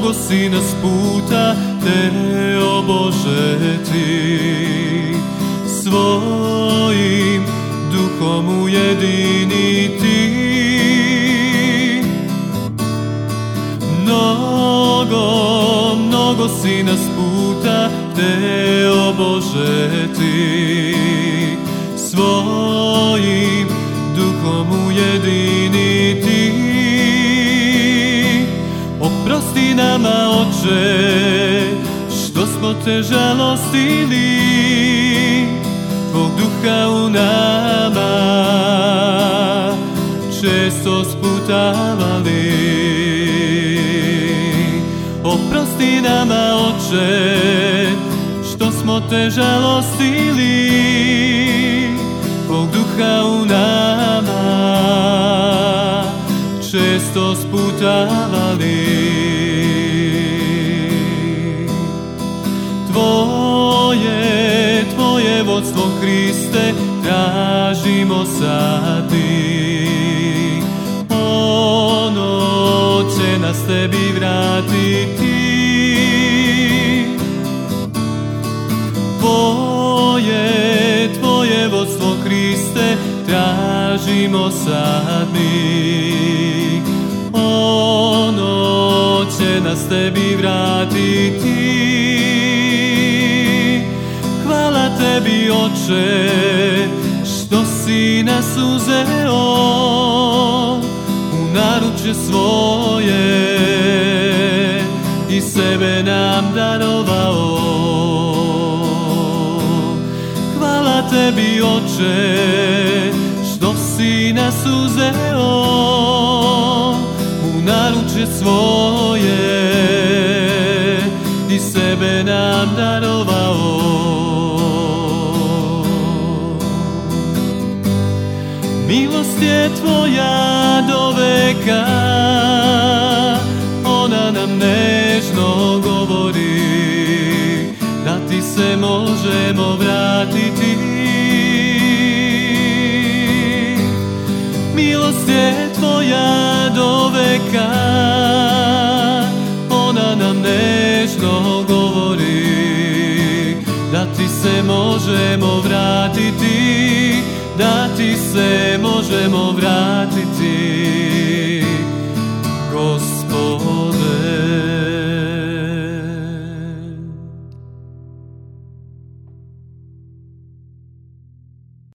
mnogo si nas puta teo Bože ti, svojim duhom ujediniti. Mnogo si nas puta teo Bože ti, svojim duhom ujediniti. Oprosti nama, Oče, što smo te žalostili, Tvog duha u nama često sputavali. Oprosti nama, Oče, što smo te žalostili, Tvog duha u nama često sputavali. Tvoje vodstvo, Hriste, tražimo sad mi. Ono će nas tebi vratiti. Tvoje vodstvo, Hriste, tražimo sad mi. Ono će nas tebi vratiti. Hvala tebi, Oče, što si nas uzeo u naručje svoje i sebe nam darovao. Hvala tebi, Oče, što si nas uzeo u naručje svoje i sebe nam darovao. Milost je tvoja do veka, ona nam nežno govori da ti se možemo vratiti. Milost je tvoja do veka, ona nam nežno govori da ti se možemo vratiti, da ti se možemo vratiti.